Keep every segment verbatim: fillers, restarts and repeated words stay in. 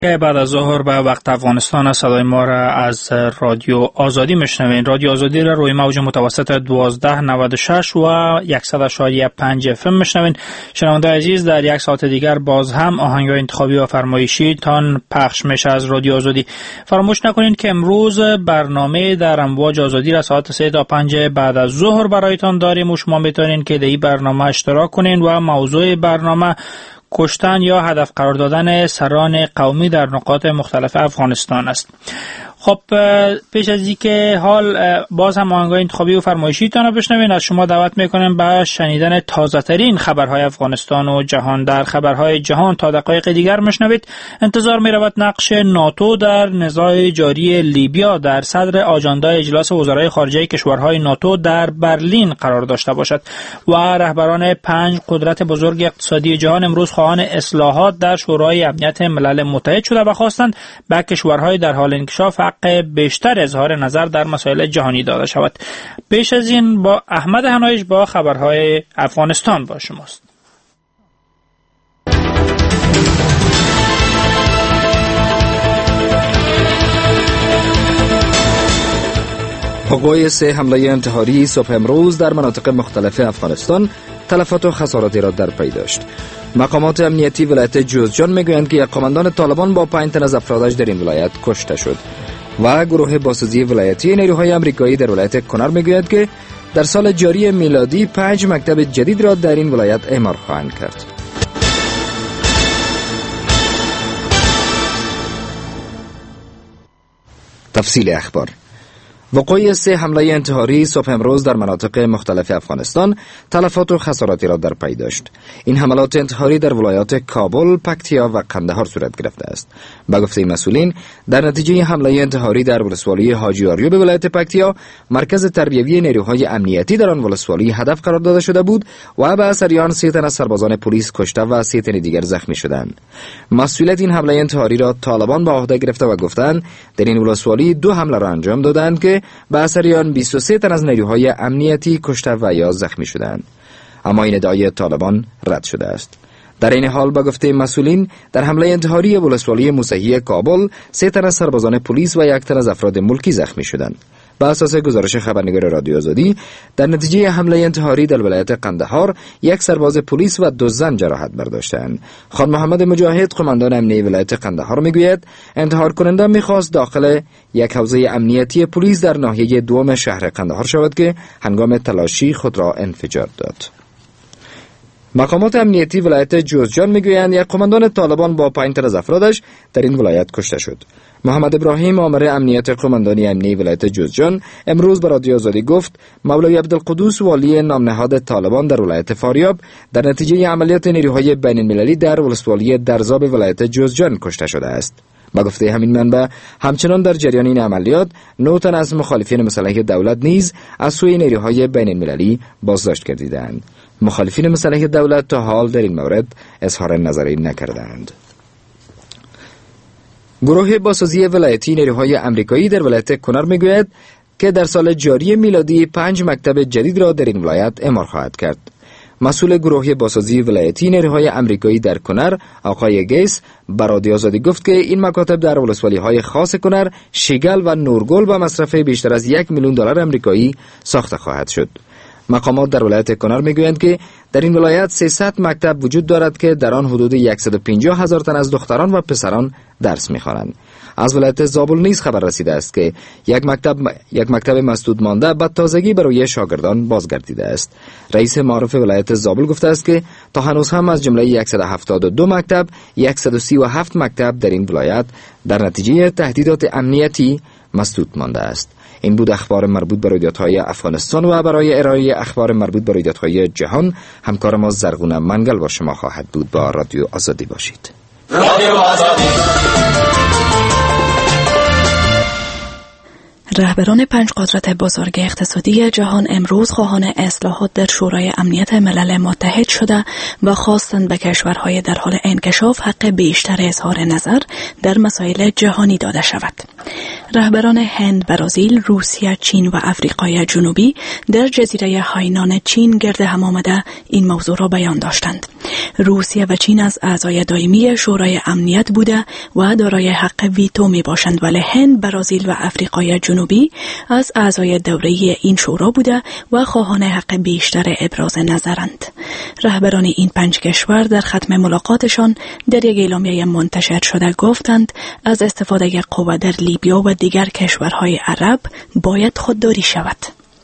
بعد از ظهر به وقت افغانستان صدای ما را از رادیو آزادی میشنوین. رادیو آزادی را روی موج متوسط دوازده نود و شش و صد و اشاری پنج اف ام میشنوین. شنونده عزیز، در یک ساعت دیگر باز هم آهنگ‌های انتخابی و فرمایشی تان پخش میشه از رادیو آزادی. فراموش نکنید که امروز برنامه در امواج آزادی را ساعت سه تا پنج بعد از ظهر برایتان داریم و شما میتونین که در این برنامه اشتراک کنین و موضوع برنامه کشتن یا هدف قرار دادن سران قومی در نقاط مختلف افغانستان است. خب پیش از اینکه حال باز هم آهنگای انتخابی و فرمایشی تان بشنوین، از شما دعوت میکنم به شنیدن تازه ترین خبرهای افغانستان و جهان. در خبرهای جهان تا دقایق دیگر میشنوید انتظار میرود نقش ناتو در نزاع جاری لیبیا در صدر آجنده اجلاس وزرای خارجه کشورهای ناتو در برلین قرار داشته باشد و رهبران پنج قدرت بزرگ اقتصادی جهان امروز خواهان اصلاحات در شورای امنیت ملل متحد شده و خواستند به کشورهای در حال انکشاف بیشتر اظهار نظر در مسائل جهانی داده شود. پیش از این با احمد هنایش با خبرهای افغانستان با شماست. وقوع سه حمله انتحاری صبح امروز در مناطق مختلف افغانستان تلفات و خساراتی را در پی داشت. مقامات امنیتی ولایت جوزجان میگویند که یک قماندان طالبان با پنج تن از افرادش در این ولایت کشته شد و گروه بازسازی ولایتی نیروهای آمریکایی در ولایت کنر میگوید که در سال جاری میلادی پنج مکتب جدید را در این ولایت اعمار خواهند کرد. تفصیل اخبار. وقوع سه حمله انتحاری صبح امروز در مناطق مختلف افغانستان تلفات و خساراتی را در پی داشت. این حملات انتحاری در ولایات کابل، پکتیا و قندهار صورت گرفته است. به گفته مسئولین، در نتیجه حمله انتحاری در ولسوالی حاجی آریو به ولایت پکتیا، مرکز تربیوی نیروهای امنیتی در آن ولسوالی هدف قرار داده شده بود و به اثر آن سه تن از سربازان پلیس کشته و سه تن دیگر زخمی شدند. مسئولیت این حمله انتحاری را طالبان به عهده گرفته و گفتند در این ولسوالی دو حمله را انجام دادند که به اثر آن بیست و سه تن از نیروهای امنیتی کشته و یا زخمی شدند. اما این ادعای طالبان رد شده است. در این حال به گفته مسئولین، در حمله انتحاری ولسوالی موسهی کابل سه تن از سربازان پلیس و یک تن از افراد ملکی زخمی شدند. بر اساس گزارش خبرنگار رادیو آزادی، در نتیجه حمله انتحاری در ولایت قندهار یک سرباز پلیس و دو زن جراحت برداشتند. خان محمد مجاهد، قماندان امنیتی ولایت قندهار میگوید انتحار کننده میخواست داخل یک حوزه امنیتی پلیس در ناحیه دوم شهر قندهار شود که هنگام تلاشی خود را انفجار داد. مقامات امنیتی ولایت جوزجان میگویند یک قماندان طالبان با پنج تن از افرادش در این ولایت کشته شد. محمد ابراهیم، آمر امنیت قماندانی امنیتی ولایت جوزجان، امروز به رادیو آزادی گفت مولوی عبدالقدوس، والی نام نهاد طالبان در ولایت فاریاب، در نتیجه عملیات نیروهای بین المللی در ولسوالی درزاب ولایت جوزجان کشته شده است. با گفته همین منبع، همچنان در جریان این عملیات نه تن از مخالفین مسلح دولت نیز از سوی نیروهای بین المللی بازداشت گردیدند. مخالفین مسلح دولت تا حال در این مورد اظهار نظری نکردند. گروه بازسازی ولایتی نیروهای آمریکایی در ولایت کنر میگوید که در سال جاری میلادی پنج مکتب جدید را در این ولایت اعمار خواهد کرد. مسئول گروه بازسازی ولایتی نیروهای آمریکایی در کنر، آقای گیس، به رادیو آزادی گفت که این مکاتب در ولسوالی‌های خاص کنر، شیگل و نورگل با مصرف بیشتر از یک میلیون دلار آمریکایی ساخته خواهد شد. مقامات در ولایت کنر میگویند که در این ولایت سیصد مکتب وجود دارد که در آن حدود صد و پنجاه هزار تن از دختران و پسران درس می‌خوانند. از ولایت زابل نیز خبر رسیده است که یک مکتب یک مکتب مسدود مانده به تازگی برای شاگردان بازگردیده است. رئیس معارف ولایت زابل گفته است که تا هنوز هم از جمله صد و هفتاد و دو مکتب، صد و سی و هفت مکتب در این ولایت در نتیجه تهدیدات امنیتی مسدود مانده است. این بود اخبار مربوط به رویدادهای افغانستان و برای ارائه اخبار مربوط به رویدادهای جهان همکار ما زرغونه منگل با شما خواهد بود. با رادیو آزادی باشید. رادیو آزادی. رهبران پنج قدرت بزرگ اقتصادی جهان امروز خواهان اصلاحات در شورای امنیت ملل متحد شده و خواستند به کشورهای در حال انکشاف حق بیشتر اظهار نظر در مسائل جهانی داده شود. رهبران هند، برزیل، روسیه، چین و آفریقای جنوبی در جزیره هاینان چین گرد هم آمده این موضوع را بیان داشتند. روسیه و چین از اعضای دائمی شورای امنیت بوده و دارای حق ویتو می باشند، ولی هند، برزیل و آفریقای جنوبی از اعضای دوره‌ای این شورا بوده و خواهان حق بیشتر ابراز نظرند. رهبران این پنج کشور در ختم ملاقاتشان در یک اعلامیه منتشر شده گفتند از استفاده قوه در لیبیا و دیگر کشورهای عرب باید خودداری شود.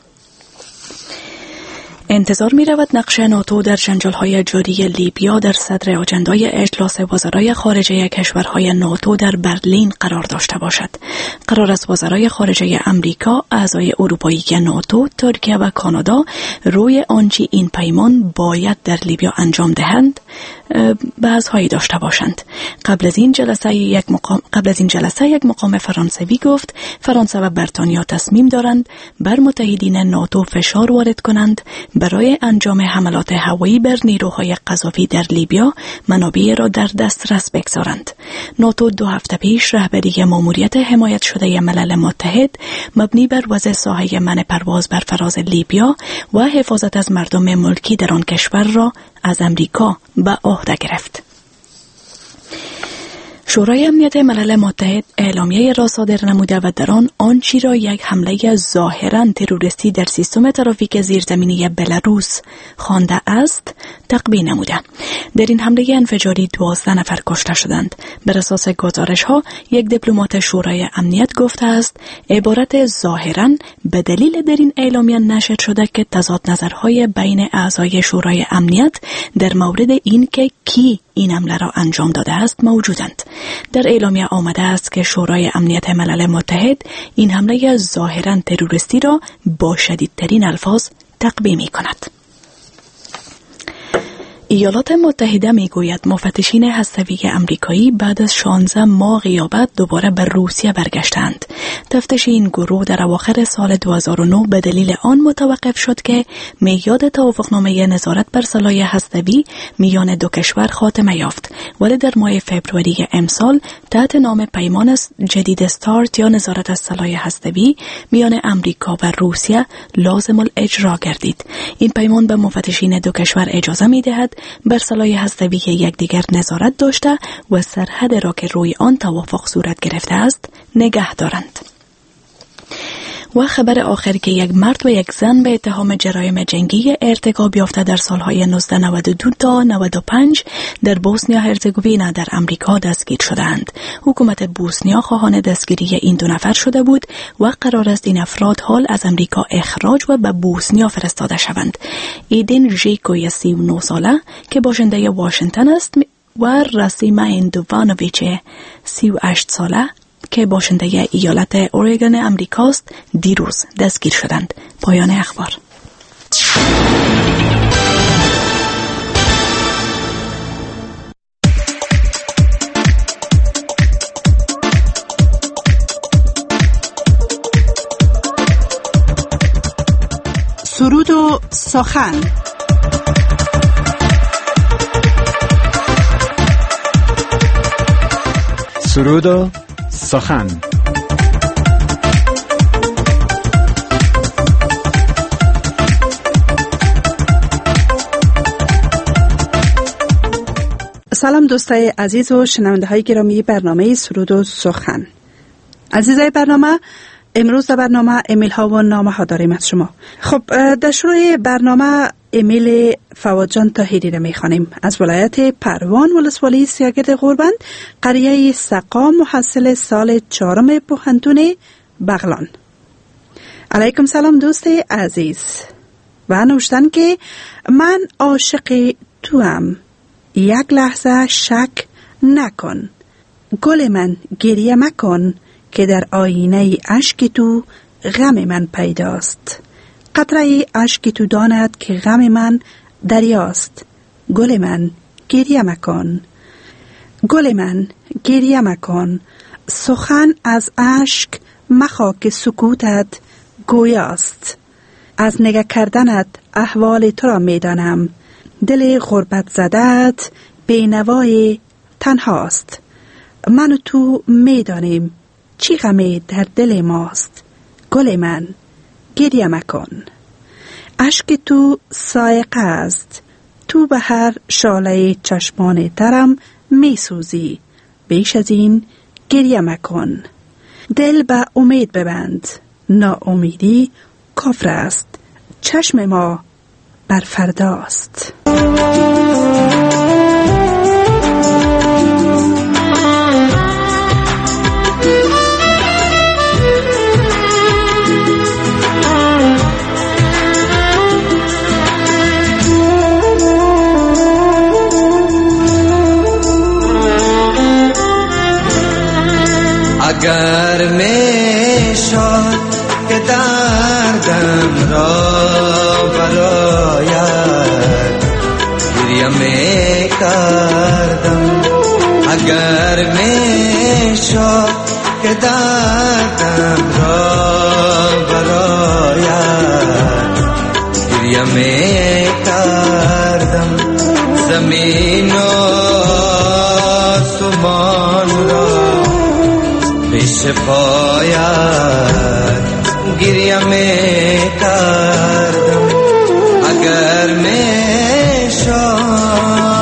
انتظار می رود نقش ناتو در جنجال‌های جاری لیبیا در صدر اجندای اجلاس وزرای خارجه کشورهای ناتو در برلین قرار داشته باشد. قرار است وزرای خارجه امریکا، اعضای اروپایی ناتو، ترکیه و کانادا روی آنچه این پیمان باید در لیبیا انجام دهند بحث‌هایی داشته باشند. قبل از این جلسه یک مقام قبل از این جلسه یک مقام فرانسوی گفت فرانسه و بریتانیا تصمیم دارند بر متحدین ناتو فشار وارد کنند برای انجام حملات هوایی بر نیروهای قذافی در لیبیا منابع را در دسترس بگذارند. ناتو دو هفته پیش رهبری ماموریت حمایت شده ملل متحد مبنی بر وضع ساحه منع پرواز بر فراز لیبیا و حفاظت از مردم ملکی در آن کشور را از امریکا به عهده گرفت. شورای امنیت ملل متحد اعلامیه را صادر نموده و در آن آنچه را یک حمله ظاهراً تروریستی در سیستم ترافیک زیرزمینی بلاروس خوانده است تقبیح نموده. در این حمله انفجاری دوازده نفر کشته شدند. بر اساس گزارش‌ها یک دیپلمات شورای امنیت گفته است عبارت ظاهراً به دلیل در این اعلامیه نشر شده که تضاد نظرهای بین اعضای شورای امنیت در مورد این که کی این حمله را انجام داده است موجودند. در اعلامیه آمده است که شورای امنیت ملل متحد این حمله ظاهراً تروریستی را با شدیدترین الفاظ تقبیح می کند. ایالات متحده می گوید مفتشین هسته‌ای امریکایی بعد از شانزده ماه غیابت دوباره به روسیه برگشتند. تفتیش این گروه در اواخر سال دو هزار و نه به دلیل آن متوقف شد که میعاد توافقنامه نظارت بر سلاح هسته‌ای میان دو کشور خاتمه یافت، ولی در ماه فوریه امسال تحت نام پیمان جدید استارت یا نظارت از سلاح هسته‌ای میان امریکا و روسیه لازم الاجرا گردید. این پیمان به مفتشین دو کشور اجازه می‌دهد بر سلاح هسته‌ای یکدیگر نظارت داشته و سرحد را که روی آن توافق صورت گرفته است نگه دارند. و خبر آخر که یک مرد و یک زن به اتهام جرایم جنگی ارتکاب یافته در سالهای نوزده نود و دو تا نود و پنج در بوسنیا هرزگوینه در امریکا دستگیر شدند. حکومت بوسنیا خواهان دستگیری این دو نفر شده بود و قرار است این افراد حال از امریکا اخراج و به بوسنیا فرستاده شوند. ایدین ژیکوی سی و نه ساله که باشنده واشنگتن است و راسیما اندوانویچ سی و هشت ساله که باشنده ایالت اورگن امریکاست دیروز دستگیر شدند. پایان اخبار. سرود و سخن. سرود و سخن. سلام دوستای عزیز و شنونده های گرامی برنامه سرود و سخن. عزیزای برنامه، امروز در برنامه ایمیل ها و نامه ها داریم از شما. خب در شروع برنامه ایمیل فواد جان طاهری را میخوانیم از ولایت پروان ولسوالی سیاگرد غوربند، قریه سقا، محصل سال چهارم پوهنتون بغلان. علیکم سلام دوست عزیز. و نوشتن که من عاشق تو هم، یک لحظه شک نکن، گل من گریه مکن که در آینه اشک تو غم من پیداست. قطره اشک تو داند که غم من دریاست. گل من گریه مکن، گل من گریه مکن، سخن از اشک مخوا که سکوتت گویاست. از نگه کردنت احوال تو را میدانم، دل غربت زدت بینوای تنهاست. من و تو میدانیم چی غمی در دل ماست گل من گریه مکن. اشک تو سائقه است، تو به هر شاله چشمان ترم می سوزی، بیش از این گریه مکن. دل به امید ببند، ناامیدی کفر است، چشم ما بر فرداست. اگر می شد که دردم را برایت گریه می کردم، اگر می شد که دردم را برایت گریه می کردم. زمین و آسمان را پیش پایت گریه می کردم، اگر می شد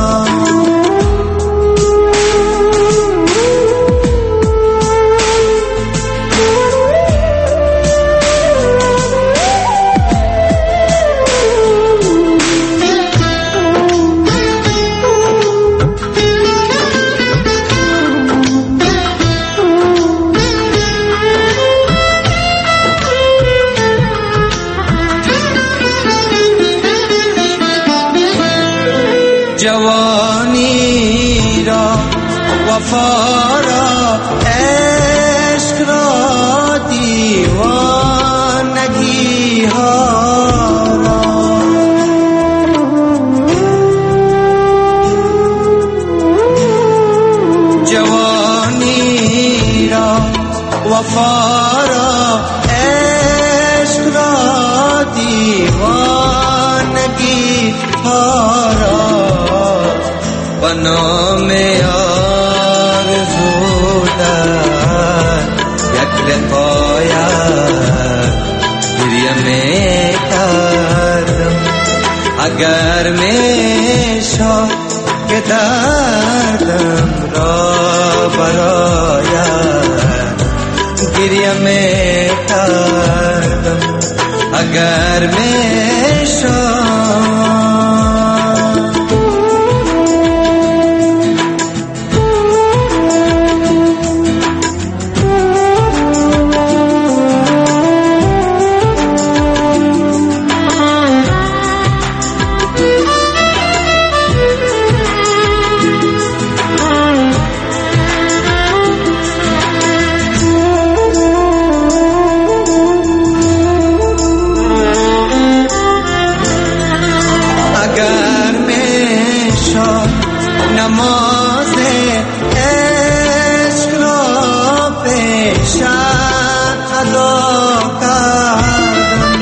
جوانی را وفا را عشق را دیوانگی ها را جوانی را وفا را عشق را دیوانگی ها را و نام آرزو در یک لقایت گریه می کردم، اگر می شد که دردم را برایت گریه می کردم، اگر می شد نماز عشق را پیشت ادا کردم،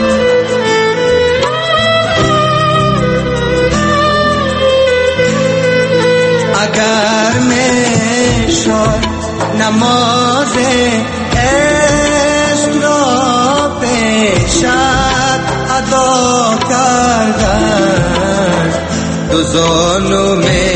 اگر می شد نماز عشق را پیشت ادا کردم، دو زانو می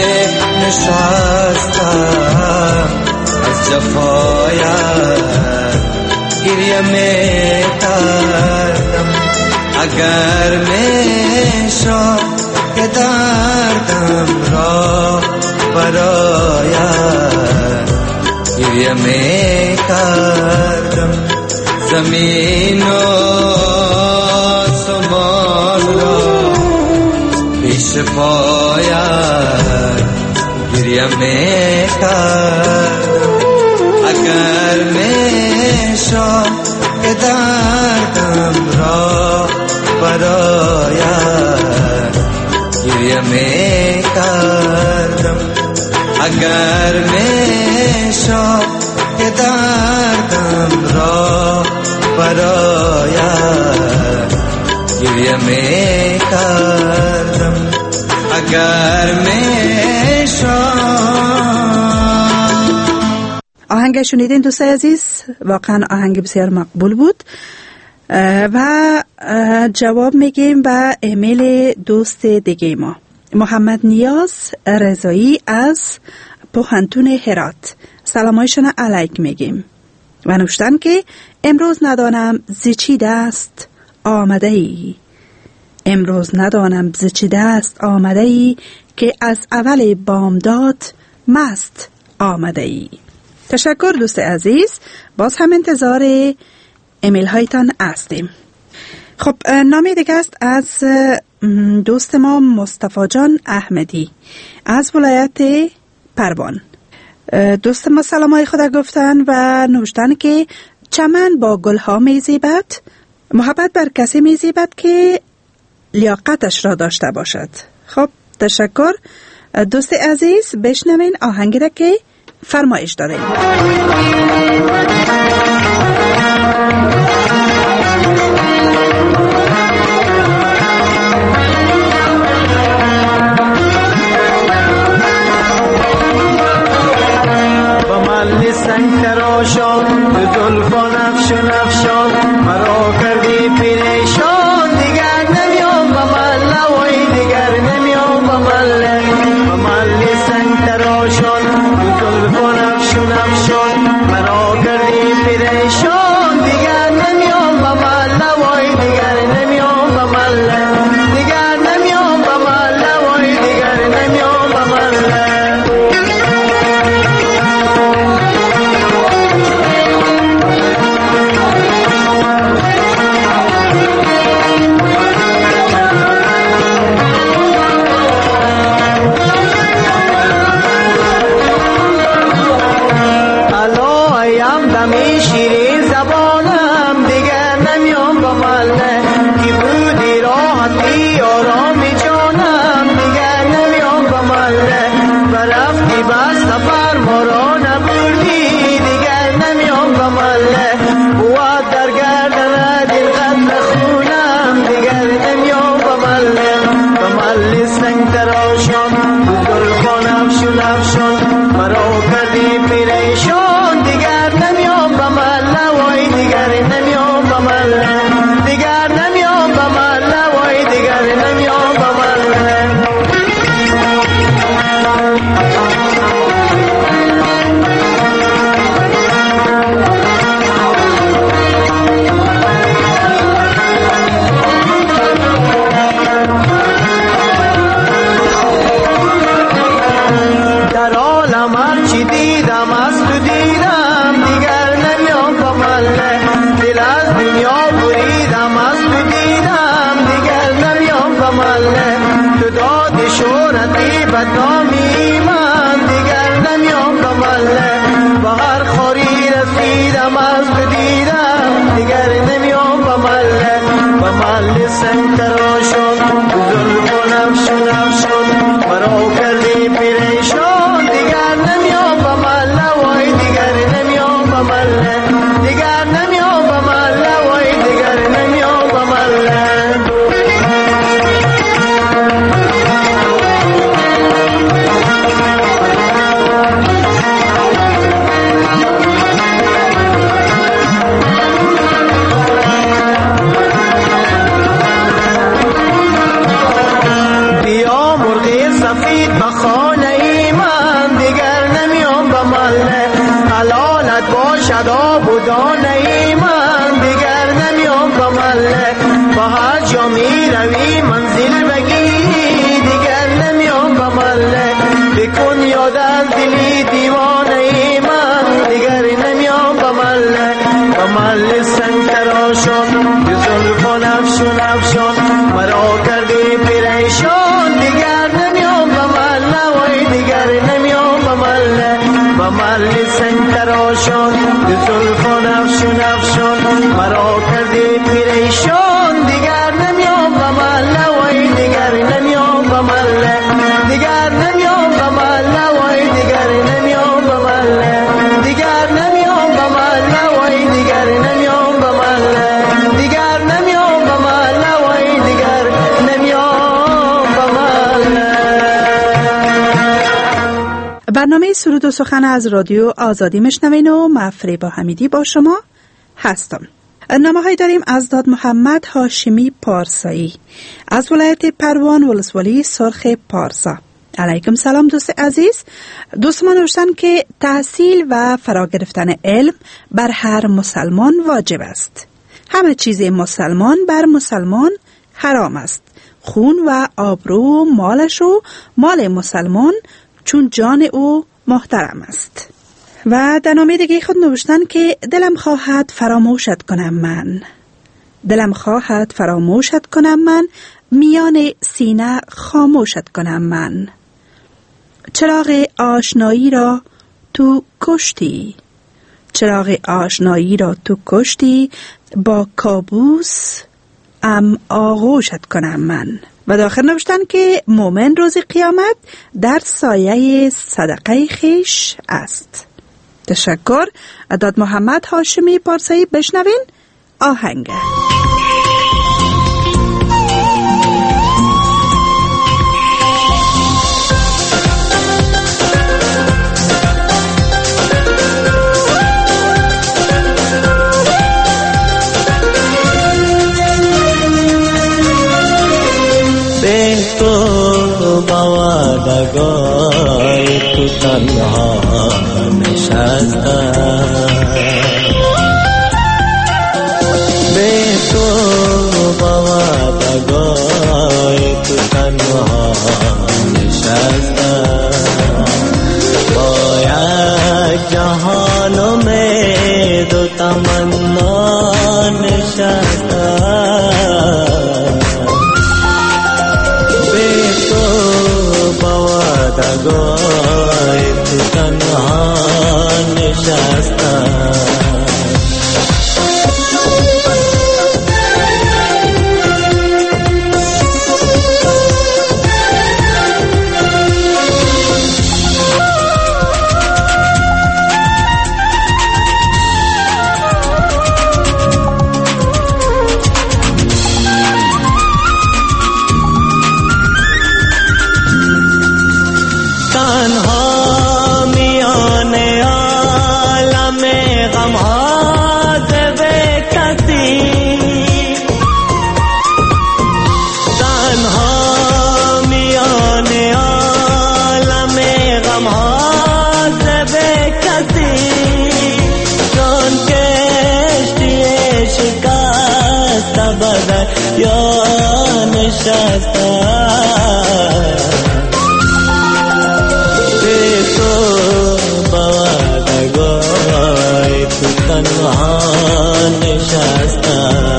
نشستم از جفایت گریه می کردم، اگر می شد که دردم را برایت گریه می کردم. زمین و آسمان را پیش پایت گریه می کردم، اگر می شد که دردم را برایت گریه می کردم، اگر می شد که دردم را برایت گریه می کردم، اگر می شد. آهنگ شنیدین دوستای عزیز، واقعا آهنگ بسیار مقبول بود و جواب میگیم به ایمیل دوست دیگه ما محمد نیاز رضایی از پوهنتون هرات. سلامایشان علیک میگیم و نوشتن که امروز ندانم زی چی دست آمده ای، امروز ندانم زی چی دست آمده ای که از اول بامداد مست آمده ای. تشکر دوست عزیز، باز هم انتظار ایمیل هایتان هستیم. خب نامی دیگه است از دوست ما مصطفی جان احمدی از ولایت پروان. دوست ما سلامای خدا گفتن و نوشتن که چمن با گلها می زیبد، محبت بر کسی می زیبد که لیاقتش را داشته باشد. خب تشکر دوست عزیز، بشنوین آهنگی را که فرمایش داریم. سنگ تراشان به زلفان افشان افشان مرا کردی پریشان، دیگر نمیام به مله وای دیگر نمیام به مله، به مله سنگ تراشان به زلفان افشان افشان مرا کردی پریشان، دیگر نمیام به مله وای دیگر نمیام به مله، دیگر نمیام به مله وای دیگر نمیام به مله. سرود و سخن از رادیو آزادی مشنوین و مفریبا حمیدی با شما هستم. نامه های داریم از داد محمد هاشمی پارسایی از ولایت پروان ولسوالی سرخ پارسا. علیکم سلام دوست عزیز. دوست ما نوشتن که تحصیل و فرا گرفتن علم بر هر مسلمان واجب است. همه چیز مسلمان بر مسلمان حرام است. خون و آبرو مالش و مال مسلمان چون جان او محترم است. و در نامه دیگه خود نوشتن که دلم خواهد فراموشت کنم من دلم خواهد فراموشت کنم من میان سینه خاموشت کنم من. چراغ آشنایی را تو کشتی چراغ آشنایی را تو کشتی با کابوس ام آغوشت کنم من. و داخل نوشتن که مومن روز قیامت در سایه صدقه خیش است. تشکر. داد محمد هاشمی پارسایی. بشنوین آهنگ. به تو بوادگاه تو تنها نشستم به تو بوادگاه تو تنها نشستم با یک جهان امید و تمنا نشستم گوی تو تنها نشستم. یا نشستم به تو بوادگاه تو تنها نشستم.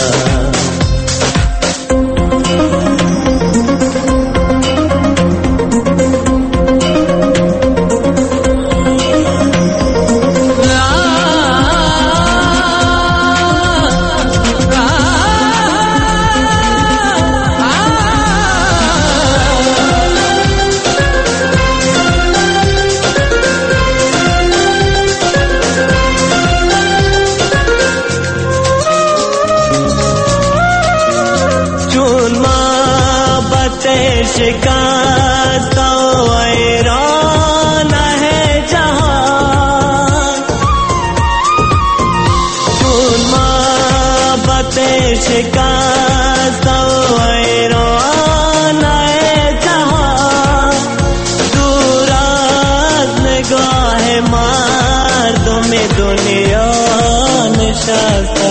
शिकस्त वैरान है जहां चून मोहब्बत शिकस्त वैरान है जहां दूर आज निगाह मर्दों में दुनिया नशस्ता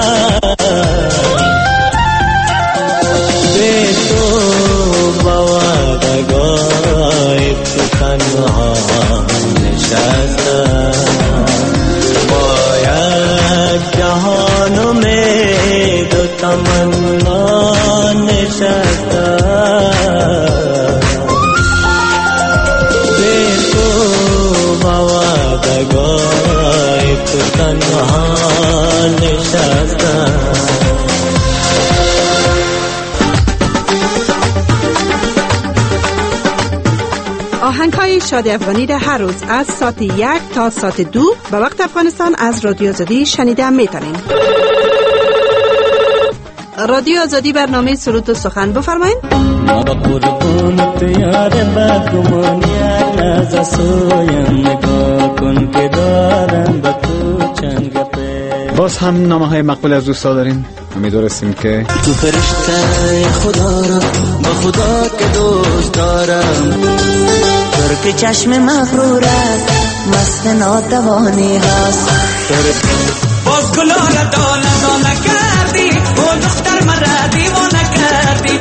तमन्ना निशस्ता देखो बवादगाह तो तन्हा निशस्ता. آهنگ‌های شادی افغانی را هر روز از ساعت یک تا ساعت دو به وقت افغانستان از رادیو آزادی شنیده می‌توانید. رادیو آزادی برنامه سرود و سخن بفرمایید. ما با قربونت یار بدگمان یار نازا سویم نگاه کن که دارم با تو چند گپه. باز هم نامه های مقبول از دوستا داریم. امیدوارستیم که تو فرشته خدا را با خدا که دوست دارم. ترک چشم مغرورت مست ناتوانی هست. باز گلا را دانه دانه کردی و دختر مرا دیوانه کردی.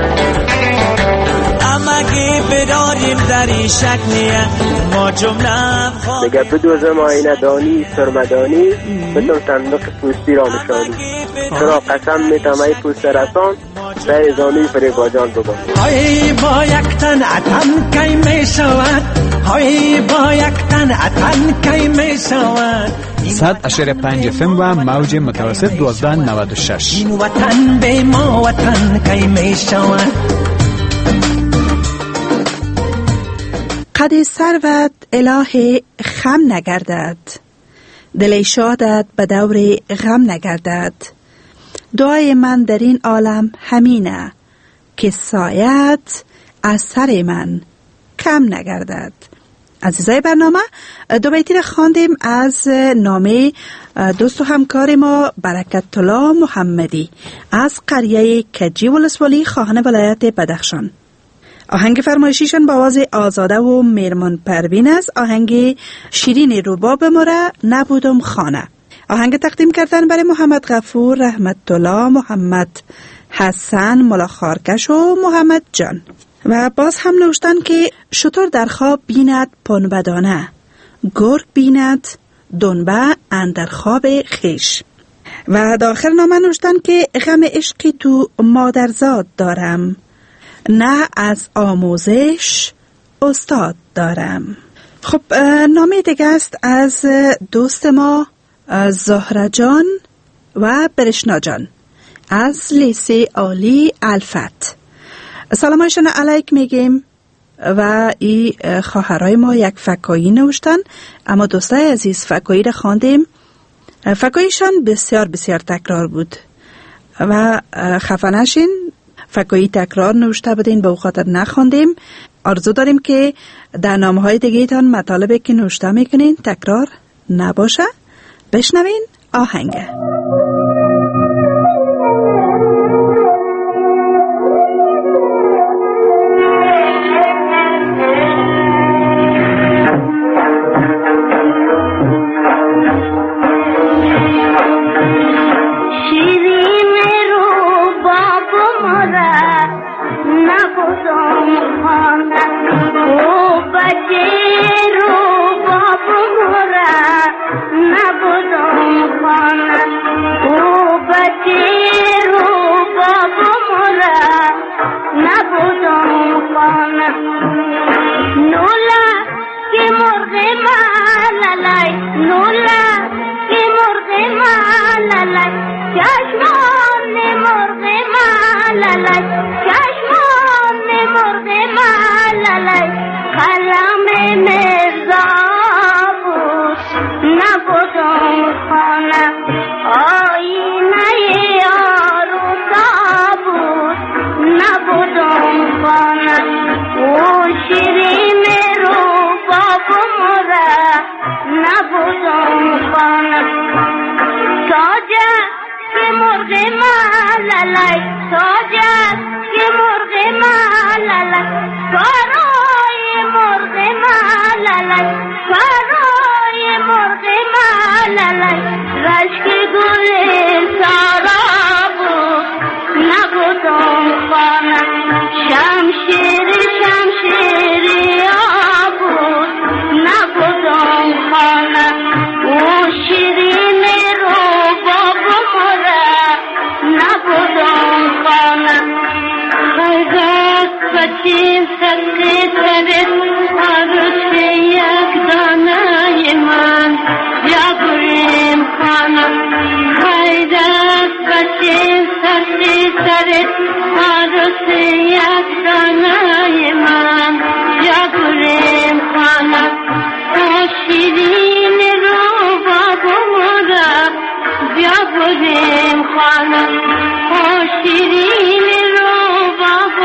امگی بداریم در این شک نیه ما جمله دیگه بدوزم آینه دانی سرمدانی بتون صندوق پوستی را نشانی. چرا قسم میتم ای پوست رسان سه زانی فریباجان بگم. های با یک تن اتن کی می شود. های با یک تن اتن کی می شود. صد اشاره پنج اف ام و موج متوسط دوازده نود و شش. این وطن به ما وطن کی می شود. قد سروت اله خم نگردد، دل شادت به دور غم نگردد. دعای من در این عالم همینه که سایت از سر من کم نگردد. عزیزای برنامه، دو بیتی را خواندیم از نامه دوست و همکار ما برکت الله محمدی از قریه کجی ولسوالی خواهان ولایت بدخشان. آهنگ فرمایشیشان با آواز آزاده و میرمان پروین است. آهنگ شیرین روباب مرا نبودم خانه. آهنگ تقدیم کردن برای محمد غفور، رحمت الله، محمد حسن، ملا خارکش و محمد جان. و باز هم نوشتن که شتر در خواب بیند پنبدانه، گرگ بیند دنبه اندر خواب خیش. و داخل نامه نوشتن که غم عشقی تو مادرزاد دارم، نه از آموزش استاد دارم. خب نامه دیگه است از دوست ما زهره جان و برشنا جان از لیسه عالی الفت. سلامایشان علیک میگیم. و ای خواهرای ما یک فکایی نوشتن، اما دوستای عزیز فکایی را خواندیم. فکاییشان بسیار بسیار تکرار بود و خفه نشین، فکایی تکرار نوشته بودین به او خاطر نخواندیم. آرزو داریم که در نامه های دیگه تان مطالبی که نوشته میکنین تکرار نباشه. بشنوین آهنگه.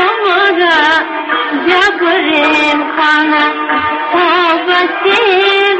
Khana, oh, but